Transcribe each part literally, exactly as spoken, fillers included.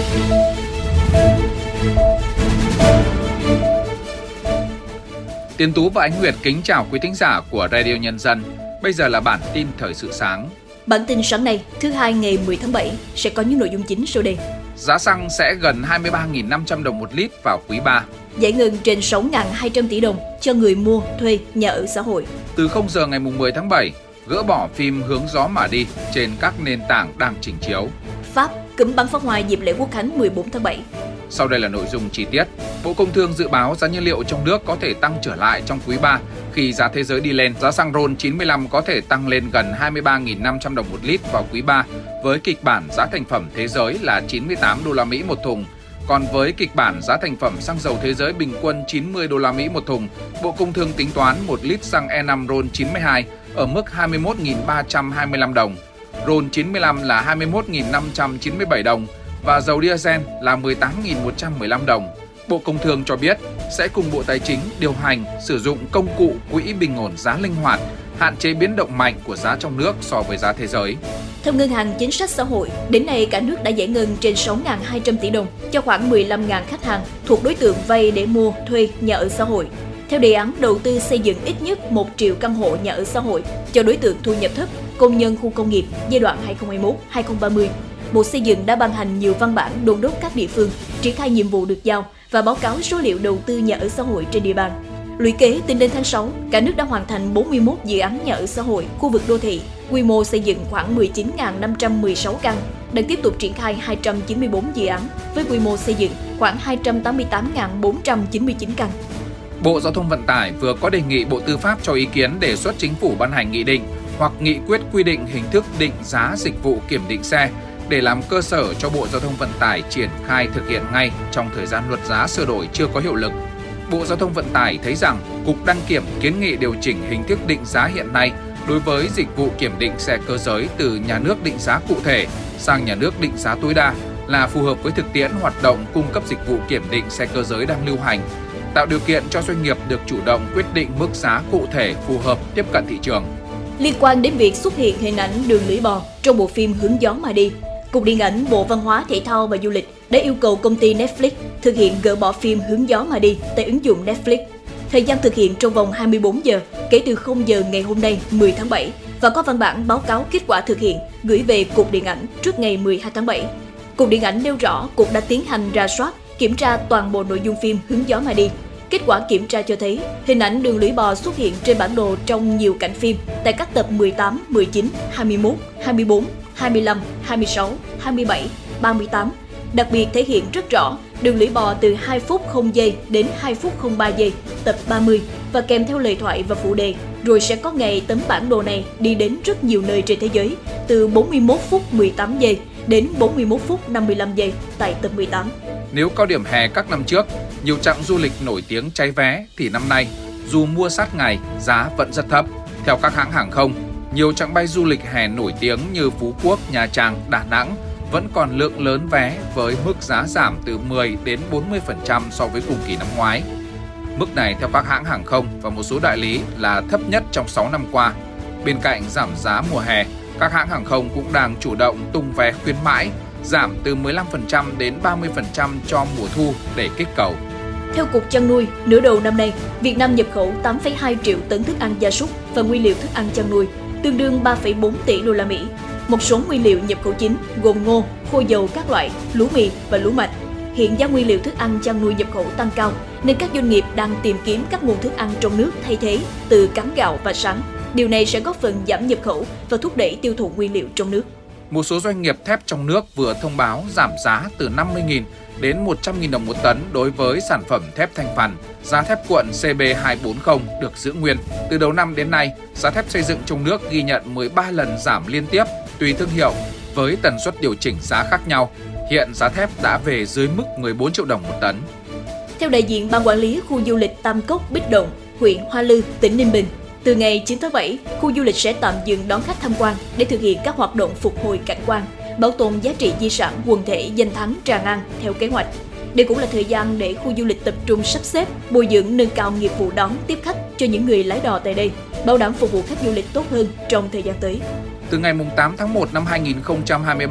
Tiến Tú và Ánh Nguyệt kính chào quý thính giả của Radio Nhân dân. Bây giờ là bản tin thời sự sáng. Bản tin sáng nay, thứ hai ngày mười tháng bảy sẽ có những nội dung chính sau đây. Giá xăng sẽ gần hai mươi ba nghìn năm trăm đồng một lít vào quý ba. Giải ngân trên sáu nghìn hai trăm tỷ đồng cho người mua, thuê, nhà ở xã hội. Từ không giờ ngày mười tháng bảy, gỡ bỏ phim Hướng gió mà đi trên các nền tảng đang trình chiếu. Pháp cấm bắn pháo hoa dịp lễ Quốc khánh mười bốn tháng bảy. Sau đây là nội dung chi tiết. Bộ Công Thương dự báo giá nhiên liệu trong nước có thể tăng trở lại trong quý ba khi giá thế giới đi lên. Giá xăng RON chín mươi lăm có thể tăng lên gần hai mươi ba nghìn năm trăm đồng một lít vào quý ba với kịch bản giá thành phẩm thế giới là chín mươi tám đô la Mỹ một thùng. Còn với kịch bản giá thành phẩm xăng dầu thế giới bình quân chín mươi đô la Mỹ một thùng, Bộ Công Thương tính toán một lít xăng E năm RON chín mươi hai ở mức hai mươi mốt nghìn ba trăm hai mươi lăm đồng, RON chín mươi lăm là hai mươi mốt nghìn năm trăm chín mươi bảy đồng và dầu diesel là mười tám nghìn một trăm mười lăm đồng. Bộ Công Thương cho biết sẽ cùng Bộ Tài chính điều hành sử dụng công cụ quỹ bình ổn giá linh hoạt, hạn chế biến động mạnh của giá trong nước so với giá thế giới. Theo Ngân hàng Chính sách Xã hội, đến nay cả nước đã giải ngân trên sáu nghìn hai trăm tỷ đồng cho khoảng mười lăm nghìn khách hàng thuộc đối tượng vay để mua, thuê nhà ở xã hội. Theo đề án đầu tư xây dựng ít nhất một triệu căn hộ nhà ở xã hội cho đối tượng thu nhập thấp, công nhân khu công nghiệp giai đoạn hai nghìn không trăm hai mươi mốt đến hai nghìn không trăm ba mươi, Bộ Xây dựng đã ban hành nhiều văn bản đôn đốc các địa phương triển khai nhiệm vụ được giao và báo cáo số liệu đầu tư nhà ở xã hội trên địa bàn. Lũy kế tính đến tháng sáu, cả nước đã hoàn thành bốn mươi mốt dự án nhà ở xã hội, khu vực đô thị, quy mô xây dựng khoảng mười chín nghìn năm trăm mười sáu căn, đang tiếp tục triển khai hai trăm chín mươi tư dự án với quy mô xây dựng khoảng hai trăm tám mươi tám nghìn bốn trăm chín mươi chín căn. Bộ Giao thông Vận tải vừa có đề nghị Bộ Tư pháp cho ý kiến đề xuất Chính phủ ban hành nghị định hoặc nghị quyết quy định hình thức định giá dịch vụ kiểm định xe để làm cơ sở cho Bộ Giao thông Vận tải triển khai thực hiện ngay trong thời gian luật giá sửa đổi chưa có hiệu lực. Bộ Giao thông Vận tải thấy rằng Cục Đăng kiểm kiến nghị điều chỉnh hình thức định giá hiện nay đối với dịch vụ kiểm định xe cơ giới từ nhà nước định giá cụ thể sang nhà nước định giá tối đa là phù hợp với thực tiễn hoạt động cung cấp dịch vụ kiểm định xe cơ giới đang lưu hành, tạo điều kiện cho doanh nghiệp được chủ động quyết định mức giá cụ thể phù hợp tiếp cận thị trường. Liên quan đến việc xuất hiện hình ảnh đường lưỡi bò trong bộ phim Hướng gió mà đi, Cục Điện ảnh Bộ Văn hóa, Thể thao và Du lịch đã yêu cầu công ty Netflix thực hiện gỡ bỏ phim Hướng gió mà đi tại ứng dụng Netflix. Thời gian thực hiện trong vòng hai mươi bốn giờ kể từ không giờ ngày hôm nay mười tháng bảy và có văn bản báo cáo kết quả thực hiện gửi về Cục Điện ảnh trước ngày mười hai tháng bảy. Cục Điện ảnh nêu rõ Cục đã tiến hành rà soát, kiểm tra toàn bộ nội dung phim Hướng gió mà đi. Kết quả kiểm tra cho thấy hình ảnh đường lưỡi bò xuất hiện trên bản đồ trong nhiều cảnh phim tại các tập mười tám, mười chín, hai mươi mốt, hai mươi bốn, hai mươi lăm, hai mươi sáu, hai mươi bảy, ba mươi tám. Đặc biệt thể hiện rất rõ đường lưỡi bò từ hai phút không giây đến hai phút không ba giây, tập ba mươi và kèm theo lời thoại và phụ đề. Rồi sẽ có ngày tấm bản đồ này đi đến rất nhiều nơi trên thế giới, từ bốn mươi mốt phút mười tám giây đến bốn mươi mốt phút năm mươi lăm giây tại tập mười tám. Nếu cao điểm hè các năm trước, nhiều chặng du lịch nổi tiếng cháy vé thì năm nay, dù mua sát ngày, giá vẫn rất thấp. Theo các hãng hàng không, nhiều chặng bay du lịch hè nổi tiếng như Phú Quốc, Nha Trang, Đà Nẵng vẫn còn lượng lớn vé với mức giá giảm từ mười đến bốn mươi phần trăm so với cùng kỳ năm ngoái. Mức này theo các hãng hàng không và một số đại lý là thấp nhất trong sáu năm qua. Bên cạnh giảm giá mùa hè, các hãng hàng không cũng đang chủ động tung vé khuyến mãi, giảm từ mười lăm phần trăm đến ba mươi phần trăm cho mùa thu để kích cầu. Theo Cục Chăn nuôi, nửa đầu năm nay, Việt Nam nhập khẩu tám phẩy hai triệu tấn thức ăn gia súc và nguyên liệu thức ăn chăn nuôi, tương đương ba phẩy bốn tỷ đô la Mỹ. Một số nguyên liệu nhập khẩu chính gồm ngô, khô dầu các loại, lúa mì và lúa mạch. Hiện giá nguyên liệu thức ăn chăn nuôi nhập khẩu tăng cao nên các doanh nghiệp đang tìm kiếm các nguồn thức ăn trong nước thay thế từ cám gạo và sắn. Điều này sẽ góp phần giảm nhập khẩu và thúc đẩy tiêu thụ nguyên liệu trong nước. Một số doanh nghiệp thép trong nước vừa thông báo giảm giá từ năm mươi nghìn đến một trăm nghìn đồng một tấn đối với sản phẩm thép thành phần. Giá thép cuộn C B hai bốn không được giữ nguyên. Từ đầu năm đến nay, giá thép xây dựng trong nước ghi nhận mười ba lần giảm liên tiếp tùy thương hiệu với tần suất điều chỉnh giá khác nhau. Hiện giá thép đã về dưới mức mười bốn triệu đồng một tấn. Theo đại diện Ban Quản lý Khu du lịch Tam Cốc Bích Động, huyện Hoa Lư, tỉnh Ninh Bình, từ ngày chín tháng bảy, khu du lịch sẽ tạm dừng đón khách tham quan để thực hiện các hoạt động phục hồi cảnh quan, bảo tồn giá trị di sản quần thể danh thắng Tràng An theo kế hoạch. Đây cũng là thời gian để khu du lịch tập trung sắp xếp, bồi dưỡng nâng cao nghiệp vụ đón tiếp khách cho những người lái đò tại đây, bảo đảm phục vụ khách du lịch tốt hơn trong thời gian tới. Từ ngày tám tháng một năm hai nghìn không trăm hai mươi ba,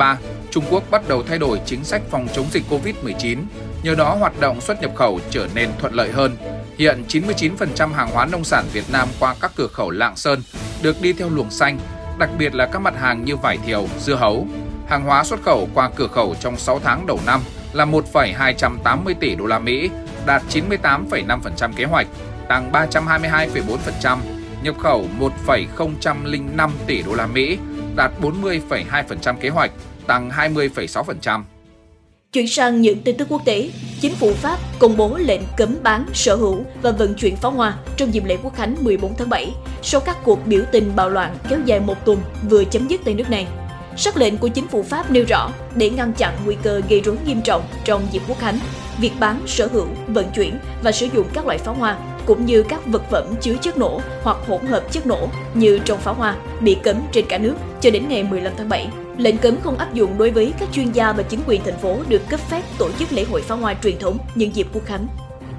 Trung Quốc bắt đầu thay đổi chính sách phòng chống dịch Covid mười chín, nhờ đó hoạt động xuất nhập khẩu trở nên thuận lợi hơn. Hiện chín mươi chín phần trăm hàng hóa nông sản Việt Nam qua các cửa khẩu Lạng Sơn được đi theo luồng xanh, đặc biệt là các mặt hàng như vải thiều, dưa hấu. Hàng hóa xuất khẩu qua cửa khẩu trong sáu tháng đầu năm là một phẩy hai trăm tám mươi tỷ đô la Mỹ, đạt chín mươi tám phẩy năm phần trăm kế hoạch, tăng ba trăm hai mươi hai phẩy bốn phần trăm. Nhập khẩu một phẩy không không năm tỷ đô la Mỹ, đạt bốn mươi phẩy hai phần trăm kế hoạch, tăng hai mươi phẩy sáu phần trăm. Chuyển sang những tin tức quốc tế, chính phủ Pháp công bố lệnh cấm bán, sở hữu và vận chuyển pháo hoa trong dịp lễ Quốc khánh mười bốn tháng bảy, sau các cuộc biểu tình bạo loạn kéo dài một tuần vừa chấm dứt tại nước này. Sắc lệnh của chính phủ Pháp nêu rõ, để ngăn chặn nguy cơ gây rối nghiêm trọng trong dịp Quốc khánh, việc bán, sở hữu, vận chuyển và sử dụng các loại pháo hoa cũng như các vật phẩm chứa chất nổ hoặc hỗn hợp chất nổ như trong pháo hoa bị cấm trên cả nước cho đến ngày mười lăm tháng bảy. Lệnh cấm không áp dụng đối với các chuyên gia và chính quyền thành phố được cấp phép tổ chức lễ hội pháo hoa truyền thống nhân dịp Quốc khánh.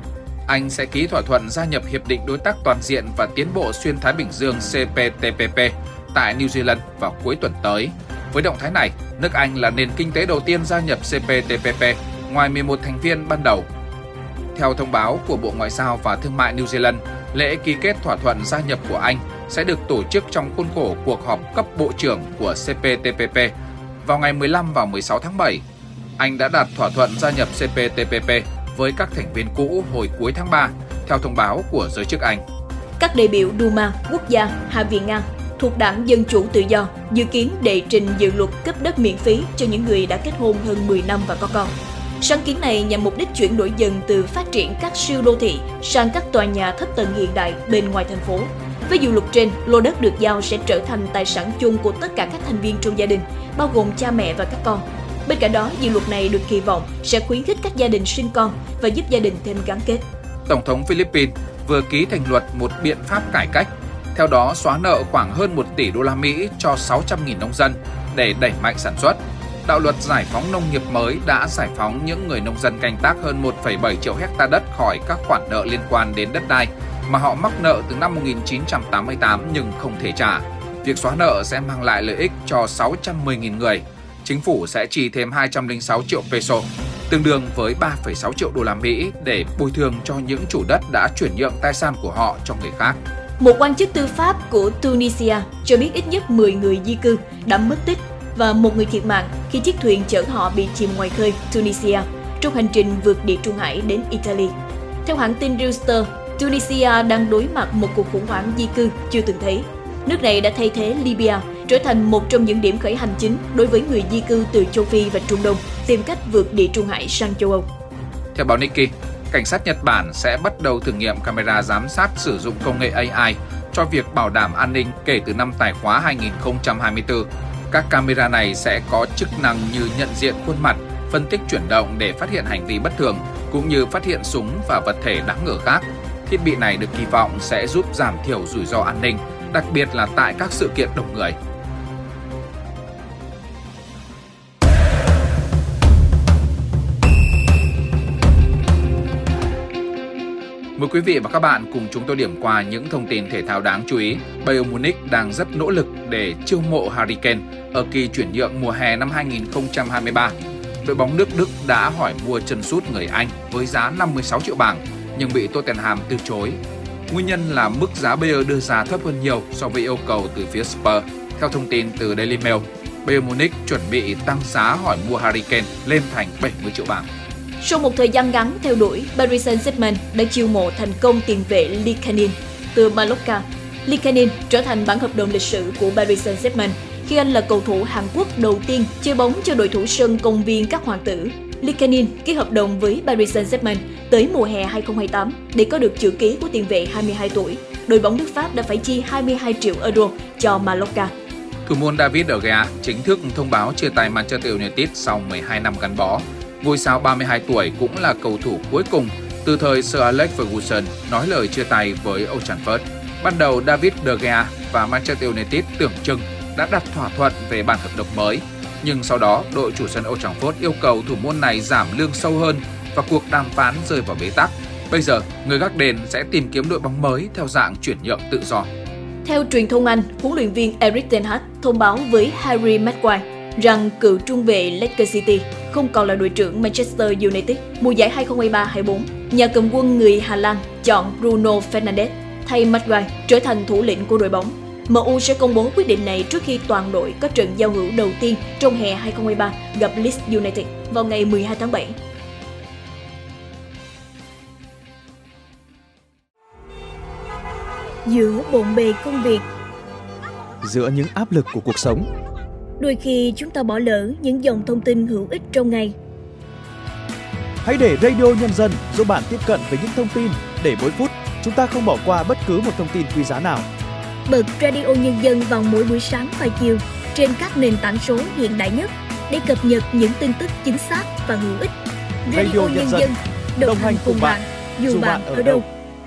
Anh sẽ ký thỏa thuận gia nhập Hiệp định Đối tác Toàn diện và Tiến bộ Xuyên Thái Bình Dương C P T P P tại New Zealand vào cuối tuần tới. Với động thái này, nước Anh là nền kinh tế đầu tiên gia nhập C P T P P ngoài mười một thành viên ban đầu. Theo thông báo của Bộ Ngoại giao và Thương mại New Zealand, lễ ký kết thỏa thuận gia nhập của Anh sẽ được tổ chức trong khuôn khổ cuộc họp cấp bộ trưởng của C P T P P vào ngày mười lăm và mười sáu tháng bảy. Anh đã đạt thỏa thuận gia nhập C P T P P với các thành viên cũ hồi cuối tháng ba, theo thông báo của giới chức Anh. Các đại biểu Duma Quốc gia Hạ viện Nga thuộc Đảng Dân Chủ Tự do dự kiến đệ trình dự luật cấp đất miễn phí cho những người đã kết hôn hơn mười năm và có con. Sáng kiến này nhằm mục đích chuyển đổi dần từ phát triển các siêu đô thị sang các tòa nhà thấp tầng hiện đại bên ngoài thành phố. Với dự luật trên, lô đất được giao sẽ trở thành tài sản chung của tất cả các thành viên trong gia đình, bao gồm cha mẹ và các con. Bên cạnh đó, dự luật này được kỳ vọng sẽ khuyến khích các gia đình sinh con và giúp gia đình thêm gắn kết. Tổng thống Philippines vừa ký thành luật một biện pháp cải cách, theo đó xóa nợ khoảng hơn một tỷ đô la Mỹ cho sáu trăm nghìn nông dân để đẩy mạnh sản xuất. Đạo luật giải phóng nông nghiệp mới đã giải phóng những người nông dân canh tác hơn một phẩy bảy triệu hecta đất khỏi các khoản nợ liên quan đến đất đai mà họ mắc nợ từ năm một nghìn chín trăm tám mươi tám nhưng không thể trả. Việc xóa nợ sẽ mang lại lợi ích cho sáu trăm mười nghìn người. Chính phủ sẽ chi thêm hai trăm lẻ sáu triệu peso, tương đương với ba phẩy sáu triệu đô la Mỹ để bồi thường cho những chủ đất đã chuyển nhượng tài sản của họ cho người khác. Một quan chức tư pháp của Tunisia cho biết ít nhất mười người di cư đã mất tích và một người thiệt mạng khi chiếc thuyền chở họ bị chìm ngoài khơi Tunisia trong hành trình vượt Địa Trung Hải đến Italy. Theo hãng tin Reuters, Tunisia đang đối mặt một cuộc khủng hoảng di cư chưa từng thấy. Nước này đã thay thế Libya trở thành một trong những điểm khởi hành chính đối với người di cư từ châu Phi và Trung Đông tìm cách vượt Địa Trung Hải sang châu Âu. Theo báo Nikkei, cảnh sát Nhật Bản sẽ bắt đầu thử nghiệm camera giám sát sử dụng công nghệ A I cho việc bảo đảm an ninh kể từ năm tài khóa hai nghìn không trăm hai mươi tư. Các camera này sẽ có chức năng như nhận diện khuôn mặt, phân tích chuyển động để phát hiện hành vi bất thường, cũng như phát hiện súng và vật thể đáng ngờ khác. Thiết bị này được kỳ vọng sẽ giúp giảm thiểu rủi ro an ninh, đặc biệt là tại các sự kiện đông người. Mời quý vị và các bạn cùng chúng tôi điểm qua những thông tin thể thao đáng chú ý. Bayern Munich đang rất nỗ lực để chiêu mộ Harry Kane ở kỳ chuyển nhượng mùa hè năm hai nghìn không trăm hai mươi ba. Đội bóng nước Đức đã hỏi mua chân sút người Anh với giá năm mươi sáu triệu bảng nhưng bị Tottenham từ chối. Nguyên nhân là mức giá Bayern đưa ra thấp hơn nhiều so với yêu cầu từ phía Spurs. Theo thông tin từ Daily Mail, Bayern Munich chuẩn bị tăng giá hỏi mua Harry Kane lên thành bảy mươi triệu bảng. Sau một thời gian ngắn theo đuổi, Paris Saint-Germain đã chiêu mộ thành công tiền vệ Likanin từ Mallorca. Likanin trở thành bản hợp đồng lịch sử của Paris Saint-Germain khi anh là cầu thủ Hàn Quốc đầu tiên chơi bóng cho đội thủ sân công viên các hoàng tử. Likanin ký hợp đồng với Paris Saint-Germain tới mùa hè hai nghìn không trăm hai mươi tám để có được chữ ký của tiền vệ hai mươi hai tuổi. Đội bóng nước Pháp đã phải chi hai mươi hai triệu euro cho Mallorca. Thủ môn David De Gea chính thức thông báo chia tay Manchester United sau mười hai năm gắn bó. Ngôi sao ba mươi hai tuổi cũng là cầu thủ cuối cùng từ thời Sir Alex Ferguson nói lời chia tay với Old Trafford. Ban đầu David De Gea và Manchester United tưởng chừng đã đặt thỏa thuận về bản hợp đồng mới, nhưng sau đó đội chủ sân Old Trafford yêu cầu thủ môn này giảm lương sâu hơn và cuộc đàm phán rơi vào bế tắc. Bây giờ, người gác đền sẽ tìm kiếm đội bóng mới theo dạng chuyển nhượng tự do. Theo truyền thông Anh, huấn luyện viên Erik ten Hag thông báo với Harry Maguire rằng cựu trung vệ Leicester City không còn là đội trưởng Manchester United mùa giải hai không hai ba hai bốn. Nhà cầm quân người Hà Lan chọn Bruno Fernandes thay Maguire trở thành thủ lĩnh của đội bóng. em u sẽ công bố quyết định này trước khi toàn đội có trận giao hữu đầu tiên trong hè hai không hai ba gặp Leeds United vào ngày mười hai tháng bảy. Giữa bộn bề công việc, giữa những áp lực của cuộc sống, đôi khi chúng ta bỏ lỡ những dòng thông tin hữu ích trong ngày. Hãy để Radio Nhân dân giúp bạn tiếp cận với những thông tin để mỗi phút chúng ta không bỏ qua bất cứ một thông tin quý giá nào. Bật Radio Nhân dân vào mỗi buổi sáng và chiều trên các nền tảng số hiện đại nhất để cập nhật những tin tức chính xác và hữu ích. Radio, Radio Nhân, Nhân dân, dân đồng, đồng hành cùng bạn, bạn dù bạn ở đâu.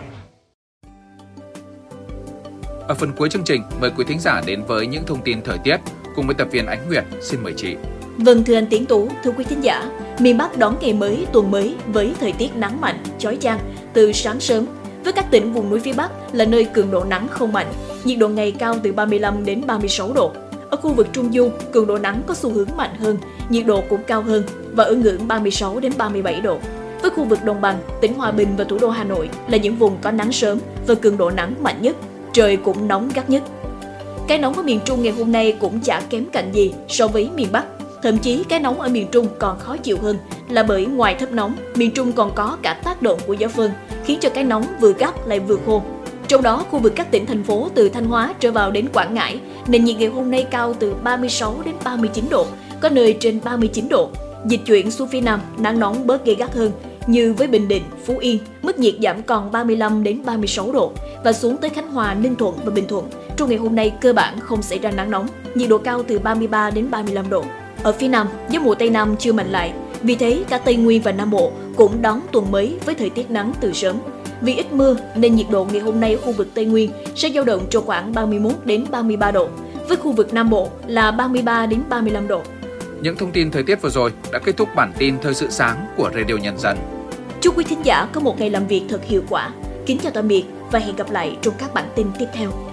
Ở phần cuối chương trình, mời quý thính giả đến với những thông tin thời tiết cùng với tập viên Ánh Nguyệt. Xin mời chị. Vâng, thưa anh Tiến Tú, thưa quý thính giả, miền Bắc đón ngày mới, tuần mới với thời tiết nắng mạnh, chói chang từ sáng sớm. Với các tỉnh vùng núi phía Bắc là nơi cường độ nắng không mạnh, nhiệt độ ngày cao từ ba mươi lăm đến ba mươi sáu độ. Ở khu vực Trung Du, cường độ nắng có xu hướng mạnh hơn, nhiệt độ cũng cao hơn và ở ngưỡng ba mươi sáu đến ba mươi bảy độ. Với khu vực Đồng bằng, tỉnh Hòa Bình và thủ đô Hà Nội là những vùng có nắng sớm và cường độ nắng mạnh nhất, trời cũng nóng gắt nhất. Cái nóng ở miền Trung ngày hôm nay cũng chả kém cạnh gì so với miền Bắc. Thậm chí cái nóng ở miền Trung còn khó chịu hơn là bởi ngoài thấp nóng, miền Trung còn có cả tác động của gió phơn, khiến cho cái nóng vừa gắt lại vừa khô. Trong đó, khu vực các tỉnh thành phố từ Thanh Hóa trở vào đến Quảng Ngãi, nền nhiệt ngày hôm nay cao từ ba mươi sáu đến ba mươi chín độ, có nơi trên ba mươi chín độ. Dịch chuyển xuống phía Nam, nắng nóng bớt gay gắt hơn, như với Bình Định, Phú Yên, mức nhiệt giảm còn ba mươi lăm đến ba mươi sáu độ, và xuống tới Khánh Hòa, Ninh Thuận và Bình Thuận, trong ngày hôm nay cơ bản không xảy ra nắng nóng, nhiệt độ cao từ ba mươi ba đến ba mươi lăm độ. Ở phía Nam, gió mùa Tây Nam chưa mạnh lại, vì thế cả Tây Nguyên và Nam Bộ cũng đón tuần mới với thời tiết nắng từ sớm. Vì ít mưa nên nhiệt độ ngày hôm nay ở khu vực Tây Nguyên sẽ dao động trong khoảng ba mươi mốt đến ba mươi ba độ, với khu vực Nam Bộ là ba mươi ba đến ba mươi lăm độ. Những thông tin thời tiết vừa rồi đã kết thúc bản tin Thời sự sáng của Radio Nhân dân. Chúc quý thính giả có một ngày làm việc thật hiệu quả. Kính chào tạm biệt và hẹn gặp lại trong các bản tin tiếp theo.